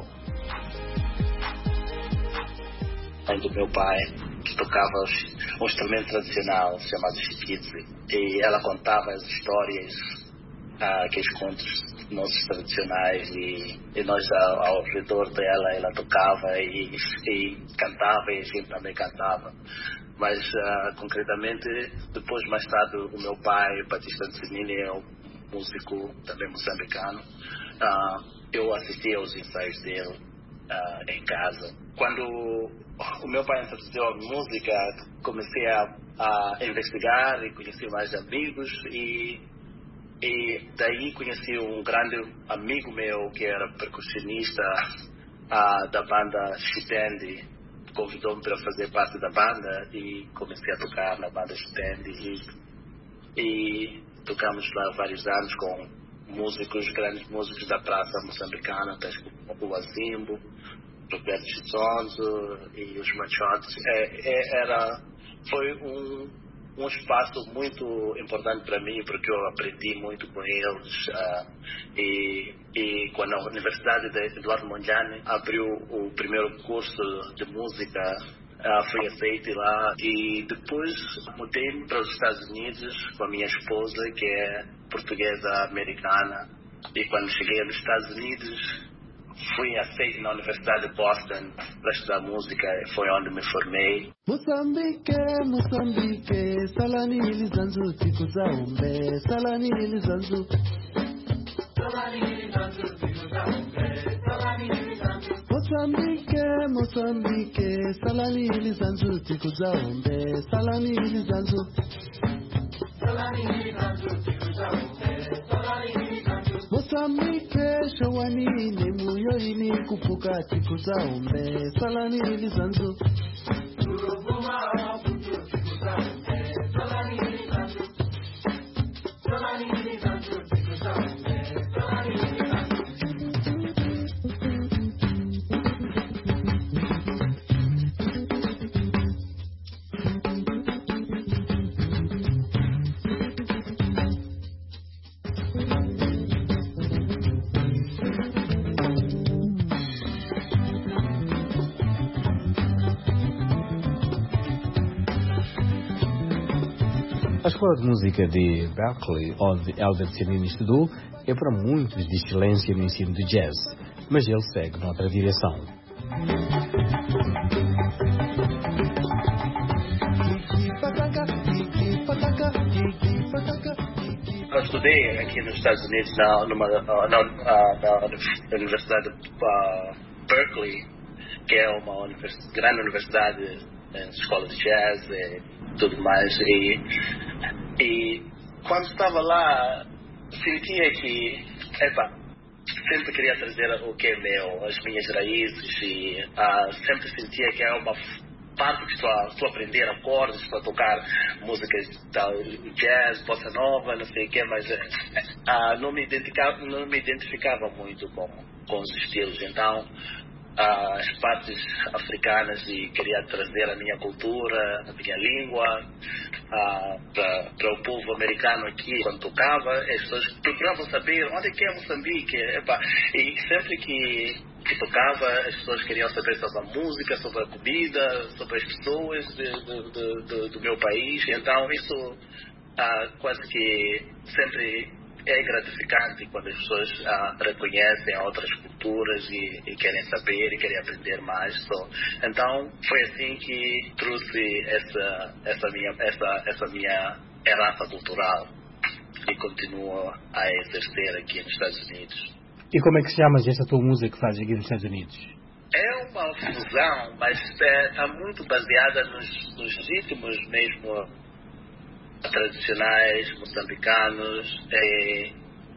A mãe do meu pai, que tocava um instrumento tradicional chamado chikidze, e ela contava as histórias, ah, aqueles contos nossos tradicionais, e, e nós ao, ao redor dela, ela tocava e, e cantava, e a gente também cantava. Mas uh, concretamente, depois, mais tarde, o meu pai, Batista Tsinin, é um músico também moçambicano. Uh, eu assistia aos ensaios dele uh, em casa. Quando o meu pai introduziu a música, comecei a, a investigar e conheci mais amigos, e E daí conheci um grande amigo meu que era percussionista uh, da banda Chitendi. Convidou-me para fazer parte da banda e comecei a tocar na banda Chitendi. E, e tocamos lá vários anos com músicos, grandes músicos da praça moçambicana, tais como o Azimbo, Roberto Chizonzo e os Machotes. É, é, era, foi um... um espaço muito importante para mim, porque eu aprendi muito com eles, uh, e, e quando a Universidade de Eduardo Mondlane abriu o primeiro curso de música, uh, fui aceito lá, e depois mudei para os Estados Unidos com a minha esposa, que é portuguesa americana, e quando cheguei nos Estados Unidos fui aceito na Universidade de Boston para estudar música, foi onde me formei. Moçambique, Moçambique, salani ilizanzu tikuza umbe, salani ilizanzu. Salani ilizanzu tikuza umbe, salani ilizanzu. Moçambique, Moçambique, salani ilizanzu tikuza umbe, salani ilizanzu. Salani ilizanzu tikuza umbe, salani ilizanzu. Moçambique, shawani nemu yoini kupuka tikuza umbe, salani ilizanzu. A Escola de Música de Berkeley, onde Elder Tsianini estudou, é para muitos de excelência no ensino de jazz, mas ele segue noutra direção. Eu estudei aqui nos Estados Unidos na, numa, na, na, na Universidade de uh, Berkeley, que é uma univers, grande universidade, escola de jazz e tudo mais. E, e quando estava lá, sentia que, epa, sempre queria trazer o que é meu, as minhas raízes, e uh, sempre sentia que é uma parte que estou a, estou a aprender acordes, estou a tocar músicas de jazz, bossa nova, não sei o que, mas uh, não, me identificava, não me identificava muito com, com os estilos. Então, Uh, as partes africanas, e queria trazer a minha cultura, a minha língua uh, para o povo americano aqui. Quando tocava, as pessoas procuravam saber onde é que é Moçambique. Epa, e sempre que, que tocava, as pessoas queriam saber sobre a música, sobre a comida, sobre as pessoas de, de, de, de, do meu país. Então isso uh, quase que sempre é gratificante quando as pessoas ah, reconhecem outras culturas e, e querem saber e querem aprender mais. So, então foi assim que trouxe essa, essa, minha, essa, essa minha herança cultural e continuo a exercer aqui nos Estados Unidos. E como é que se chama essa tua música que fazes aqui nos Estados Unidos? É uma fusão, mas está muito baseada nos, nos ritmos mesmo tradicionais moçambicanos, e,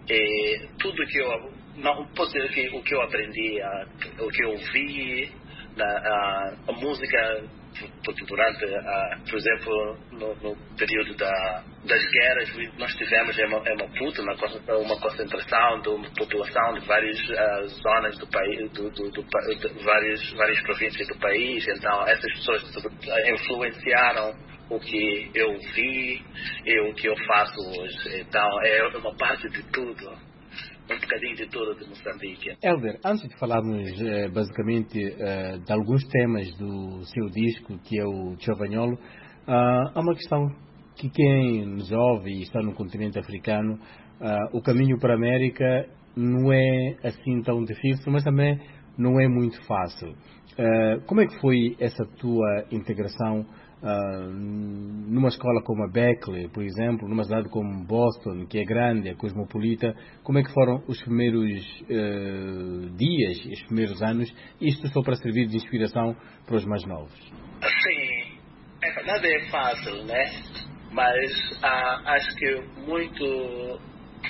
e tudo que eu não posso dizer que o que eu aprendi, a, o que eu vi na a, a música, porque durante a, por exemplo no, no período da, das guerras nós tivemos em Maputo uma, uma concentração de população de várias uh, zonas do país, do, do, do, de várias várias províncias do país. Então essas pessoas influenciaram o que eu vi e o que eu faço hoje. Então é uma parte de tudo, um bocadinho de tudo de Moçambique. Elder, antes de falarmos basicamente de alguns temas do seu disco, que é o Chovagnolo, há uma questão que quem nos ouve e está no continente africano, o caminho para a América não é assim tão difícil, mas também não é muito fácil. Como é que foi essa tua integração Uh, numa escola como a Berkeley, por exemplo, numa cidade como Boston, que é grande, é cosmopolita? Como é que foram os primeiros uh, dias, os primeiros anos? Isto só para servir de inspiração para os mais novos. Sim, é, nada é fácil, né? Mas uh, acho que muito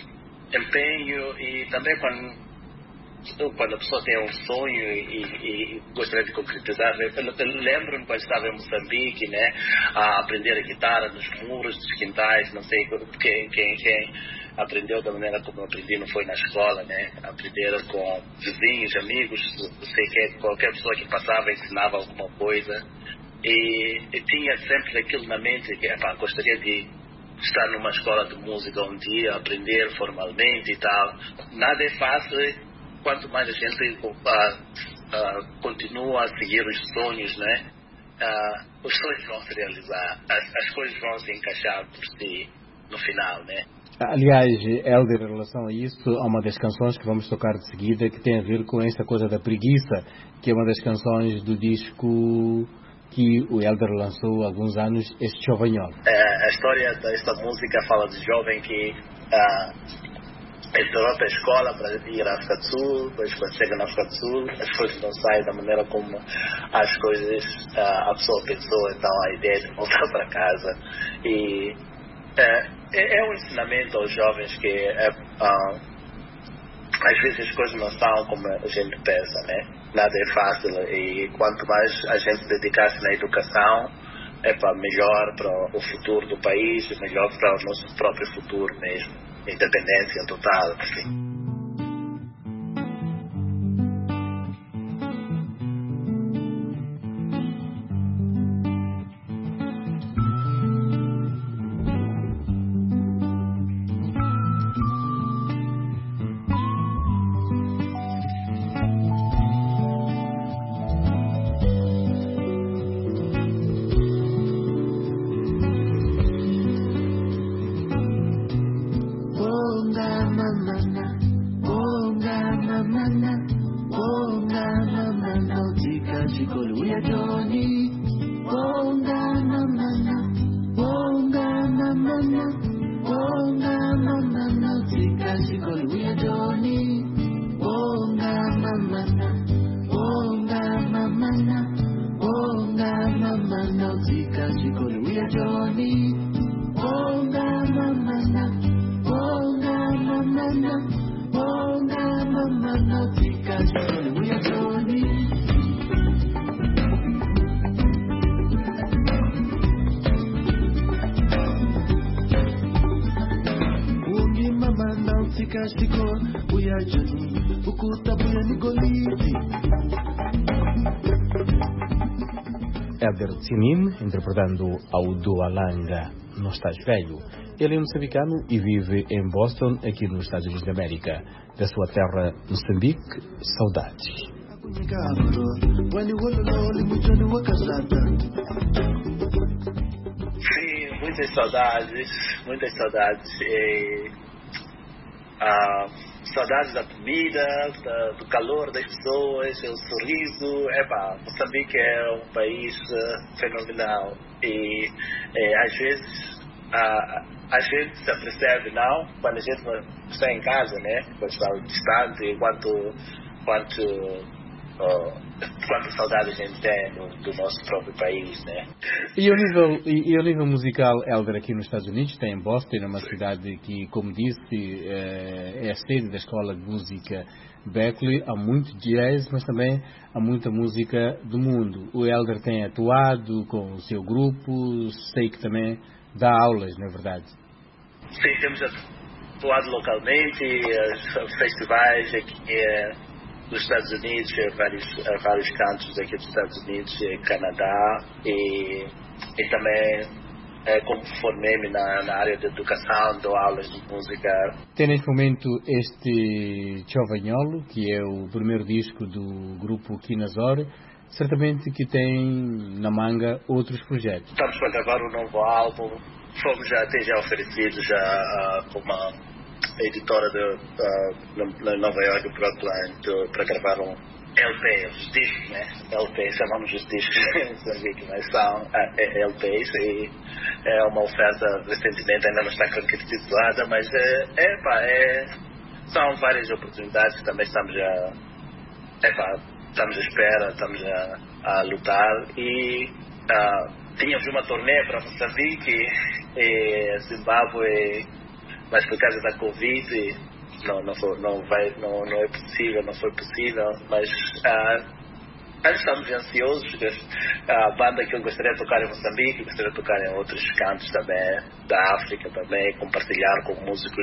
empenho, e também quando quando a pessoa tem um sonho e, e, e gostaria de concretizar. Eu lembro-me quando estava em Moçambique, né, a aprender a guitarra nos muros dos quintais. Não sei quem, quem, quem aprendeu da maneira como eu aprendi, não foi na escola, né? Aprender com vizinhos, amigos, sei que qualquer pessoa que passava ensinava alguma coisa. E, e tinha sempre aquilo na mente que, epá, gostaria de estar numa escola de música um dia, aprender formalmente e tal. Nada é fácil. Quanto mais a gente uh, uh, continua a seguir os sonhos, né? Uh, os sonhos vão se realizar, as, as coisas vão se encaixar por si no final, né? Aliás, Helder, em relação a isso, há uma das canções que vamos tocar de seguida que tem a ver com esta coisa da preguiça, que é uma das canções do disco que o Helder lançou há alguns anos, este Chovanhol. É, a história desta música fala de jovem que ah, entrou para a escola para ir à África do Sul, depois quando chega na África do Sul as coisas não saem da maneira como as coisas ah, a pessoa pensou, então a ideia de voltar para casa. E é, é um ensinamento aos jovens que é, ah, às vezes as coisas não são como a gente pensa, né? Nada é fácil e quanto mais a gente dedicar-se na educação, é para melhor para o futuro do país, melhor para o nosso próprio futuro mesmo, independência total, assim. Helder Tsinim, interpretando ao Dualanga, Não Estás Velho. Ele é moçambicano e vive em Boston, aqui nos Estados Unidos da América. Da sua terra, Moçambique, saudades. Sim, muitas saudades, muitas saudades. E, ah, saudades da comida, da, do calor das pessoas, o sorriso. Epá, Moçambique é um país uh, fenomenal e, e às vezes a, a gente se apercebe, não, quando a gente não está em casa, né, quando está distante, quanto, quanto, uh, quanto saudade a gente tem do, do nosso próprio país, né. E ao nível, e, e ao nível musical, Helder, aqui nos Estados Unidos, tem em Boston, uma cidade que, como disse, é a sede da Escola de Música Berklee. Há muito jazz, mas também há muita música do mundo. O Helder tem atuado com o seu grupo, sei que também dá aulas, não é verdade? Sim, temos atuado localmente, os festivais aqui é, dos Estados Unidos, vários, vários cantos aqui dos Estados Unidos, Canadá, e, e também é, como formei-me na, na área de educação, dou aulas de música. Tem neste momento este Chovanholo, que é o primeiro disco do grupo Kinazor, certamente que tem na manga outros projetos. Estamos para gravar um novo álbum, fomos já até já oferecidos já uh, por uma editora de uh, Nova York, Brooklyn, para gravar um L P, os discos, né? L P, chamamos os discos em Moçambique, mas são uh, L Ps e é uma oferta recentemente, ainda não está concretizada, mas é, é, pá, é, são várias oportunidades que também estamos a, é, pá, estamos à espera, estamos a, a lutar e uh, tínhamos uma turnê para Moçambique e Zimbábue, mas por causa da Covid não, não, foi, não, vai, não, não é possível, não foi possível, mas uh, estamos ansiosos. A banda que eu gostaria de tocar em Moçambique, gostaria de tocar em outros cantos também da África, também compartilhar com músicos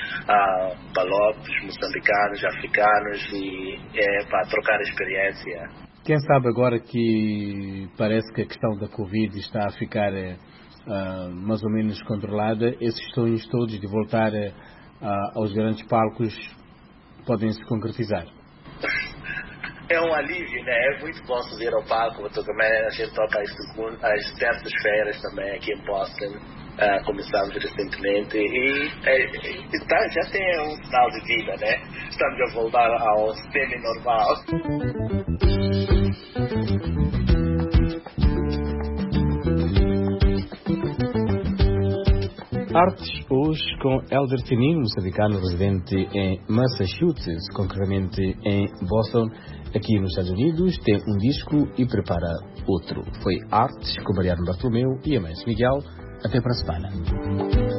uh, balopes, moçambicanos, africanos e é, para trocar experiência. Quem sabe agora que parece que a questão da Covid está a ficar uh, mais ou menos controlada, esses sonhos todos de voltar uh, aos grandes palcos podem se concretizar? É um alívio, né? É muito bom subir ao palco. Também a gente toca às, às terças-feiras também aqui em Boston. uh, começamos recentemente e, e, e tá, já tem um sinal de vida, né? Estamos a voltar ao semi-normal. Artes hoje com Elder Tinin, moçambicano residente em Massachusetts, concretamente em Boston, aqui nos Estados Unidos, tem um disco e prepara outro. Foi Artes com Mariano Bartolomeu e Amâncio Miguel. Até para a semana.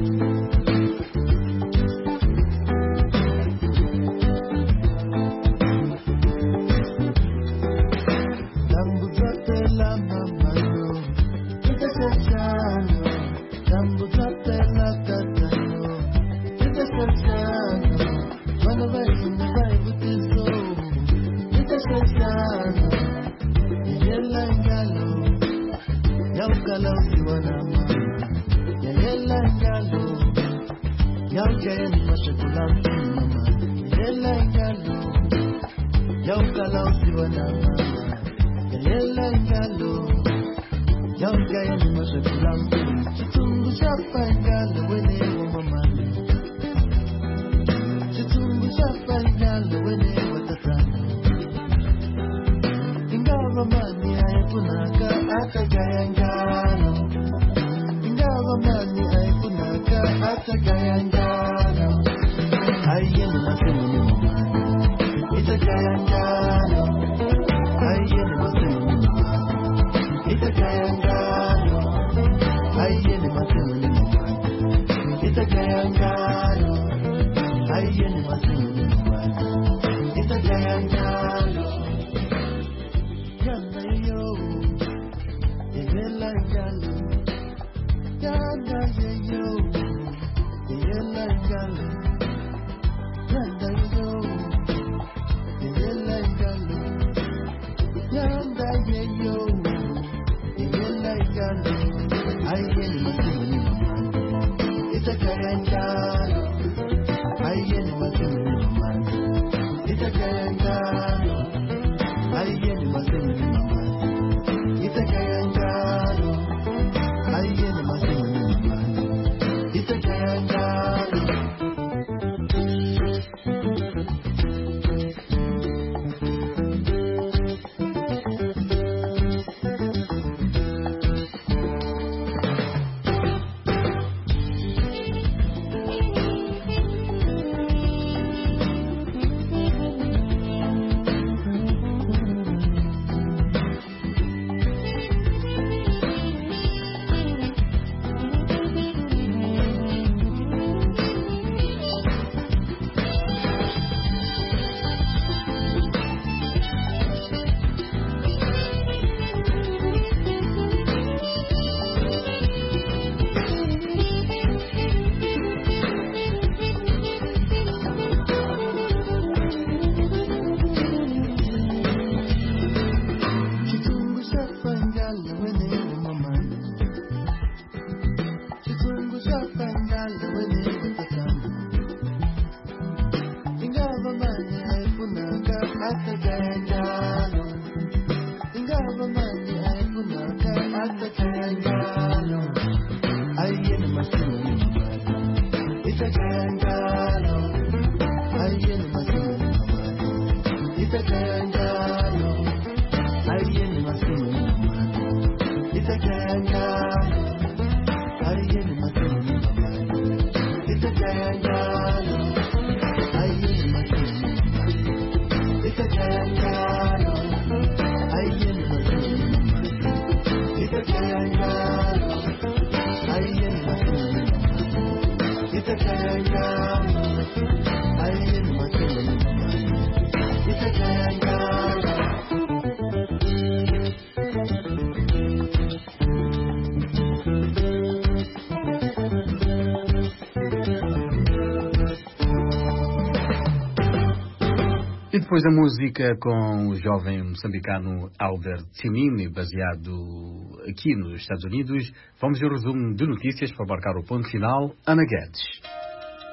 E depois a música com o jovem moçambicano Elder Tinin, baseado aqui nos Estados Unidos, vamos ao resumo de notícias para marcar o ponto final. Ana Guedes.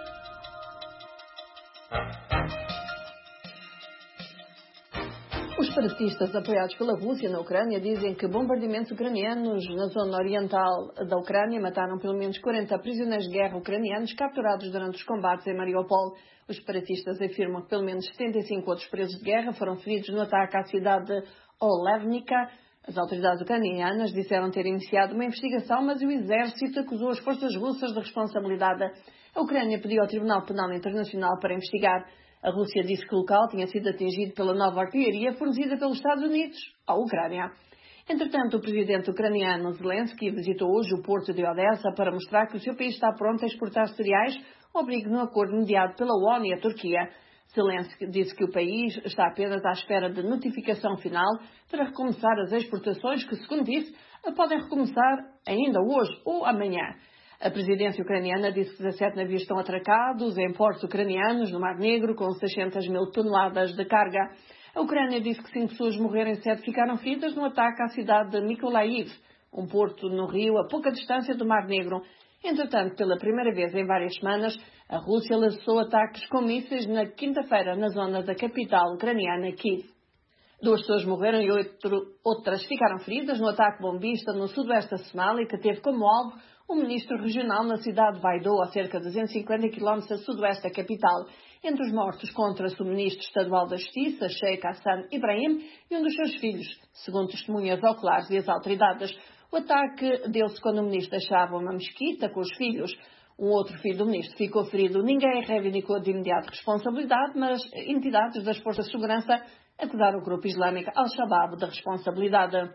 Os separatistas apoiados pela Rússia na Ucrânia dizem que bombardeamentos ucranianos na zona oriental da Ucrânia mataram pelo menos quarenta prisioneiros de guerra ucranianos capturados durante os combates em Mariupol. Os separatistas afirmam que pelo menos setenta e cinco outros presos de guerra foram feridos no ataque à cidade de Olevnica. As autoridades ucranianas disseram ter iniciado uma investigação, mas o exército acusou as forças russas de responsabilidade. A Ucrânia pediu ao Tribunal Penal Internacional para investigar. A Rússia disse que o local tinha sido atingido pela nova artilharia fornecida pelos Estados Unidos à Ucrânia. Entretanto, o presidente ucraniano Zelensky visitou hoje o porto de Odessa para mostrar que o seu país está pronto a exportar cereais ao abrigo no acordo mediado pela ONU e a Turquia. Zelensky disse que o país está apenas à espera de notificação final para recomeçar as exportações que, segundo disse, podem recomeçar ainda hoje ou amanhã. A presidência ucraniana disse que dezassete navios estão atracados em portos ucranianos no Mar Negro com seiscentas mil toneladas de carga. A Ucrânia disse que cinco pessoas morreram e sete ficaram feridas no ataque à cidade de Mykolaiv, um porto no rio a pouca distância do Mar Negro. Entretanto, pela primeira vez em várias semanas, a Rússia lançou ataques com mísseis na quinta-feira na zona da capital ucraniana, Kiev. Duas pessoas morreram e oito, outras ficaram feridas no ataque bombista no sudoeste da Somália, que teve como alvo o ministro regional na cidade de Baidoa, a cerca de duzentos e cinquenta quilómetros a sudoeste da capital. Entre os mortos contra-se o ministro estadual da Justiça, Sheikh Hassan Ibrahim, e um dos seus filhos, segundo testemunhas oculares e as autoridades. O ataque deu-se quando o ministro achava uma mesquita com os filhos. Um outro filho do ministro ficou ferido. Ninguém reivindicou de imediato responsabilidade, mas entidades das forças de segurança acusaram o grupo islâmico Al-Shabaab de responsabilidade.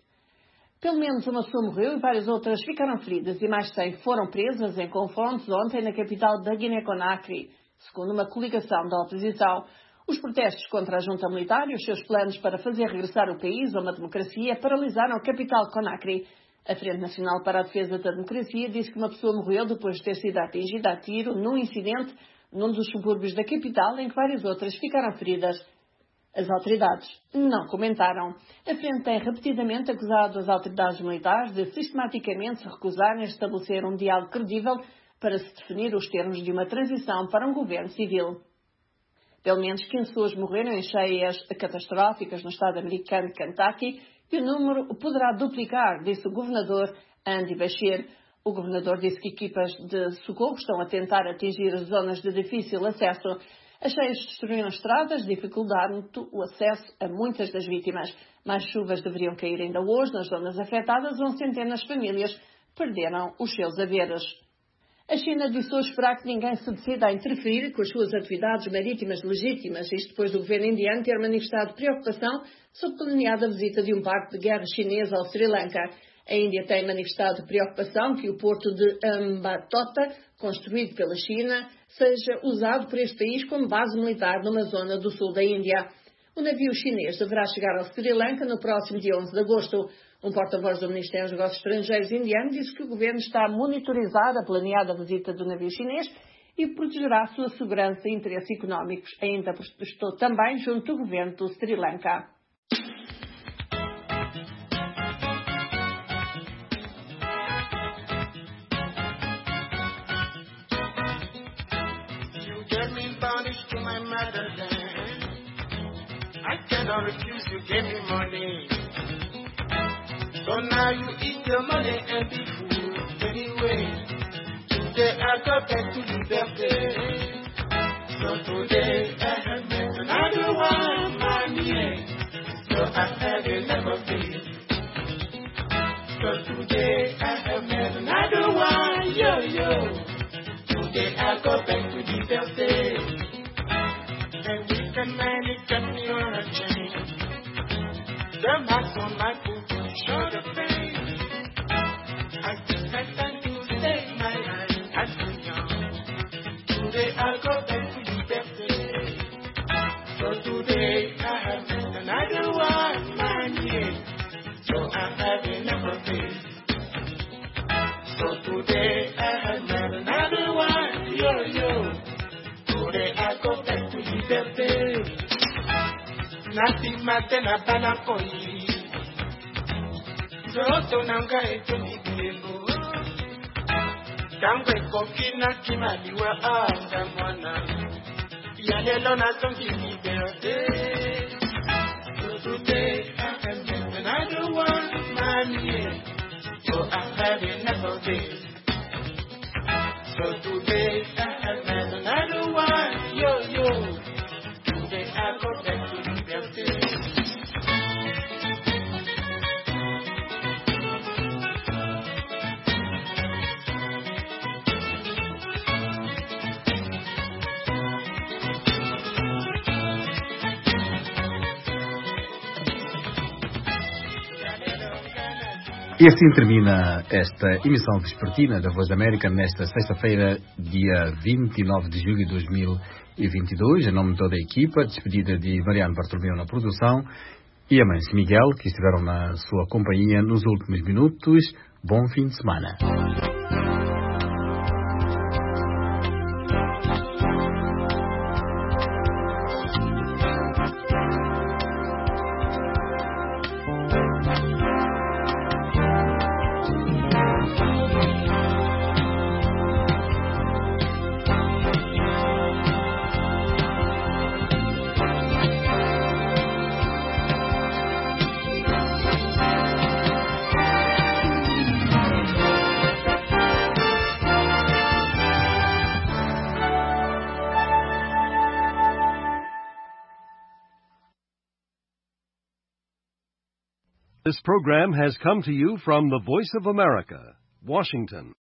Pelo menos uma pessoa morreu e várias outras ficaram feridas e mais cem foram presas em confrontos ontem na capital da Guiné-Conakry, segundo uma coligação da oposição. Os protestos contra a junta militar e os seus planos para fazer regressar o país a uma democracia paralisaram a capital Conakry. A Frente Nacional para a Defesa da Democracia disse que uma pessoa morreu depois de ter sido atingida a tiro num incidente num dos subúrbios da capital, em que várias outras ficaram feridas. As autoridades não comentaram. A Frente tem repetidamente acusado as autoridades militares de sistematicamente se recusarem a estabelecer um diálogo credível para se definir os termos de uma transição para um governo civil. Pelo menos quinze pessoas morreram em cheias catastróficas no estado americano de Kentucky e o número poderá duplicar, disse o governador Andy Beshear. O governador disse que equipas de socorro estão a tentar atingir as zonas de difícil acesso. As cheias destruíram estradas, dificultando o acesso a muitas das vítimas. Mais chuvas deveriam cair ainda hoje nas zonas afetadas, onde centenas de famílias perderam os seus haveres. A China disse hoje esperar que ninguém se decida a interferir com as suas atividades marítimas legítimas, isto depois do governo indiano ter manifestado preocupação sobre a planeada visita de um barco de guerra chinês ao Sri Lanka. A Índia tem manifestado preocupação que o porto de Ambatota, construído pela China, seja usado por este país como base militar numa zona do sul da Índia. O navio chinês deverá chegar ao Sri Lanka no próximo dia onze de agosto. Um porta-voz do Ministério dos Negócios Estrangeiros indiano disse que o governo está a monitorizar a planeada visita do navio chinês e protegerá a sua segurança e interesses económicos. Ainda protestou também junto ao governo do Sri Lanka. I cannot refuse, you gave me money. So now you eat your money and be food anyway. Today I go back to the birthday. So today I have met another one money. So I have it never been. So today I have met another one, yo yo. Today I go back to the birthday. And we can manage get me on a chain. The marks on my boot show the pain. I think I time to stay my life as too young. Today I go back to the birthday. So today I have met another one man here. So I'm having a face. So today I have met another one, yo yo. Today I go back to the birthday. Nothing matter na bana koi. Zoto nanga eto ni biengo. Kangwe kokina kimaliwa anga mwana. Yalelo na songi ni birthday. today I can live and I don't want money yet. So I've had enough of this. So today I have had another one, yo yo. Today I go back to liberty. E assim termina esta emissão vespertina da Voz da América nesta sexta-feira, dia vinte e nove de julho de dois mil e vinte e dois. Em nome de toda a equipa, despedida de Mariano Bartolomeu na produção e a Mãe Miguel, que estiveram na sua companhia nos últimos minutos. Bom fim de semana. This program has come to you from the Voice of America, Washington.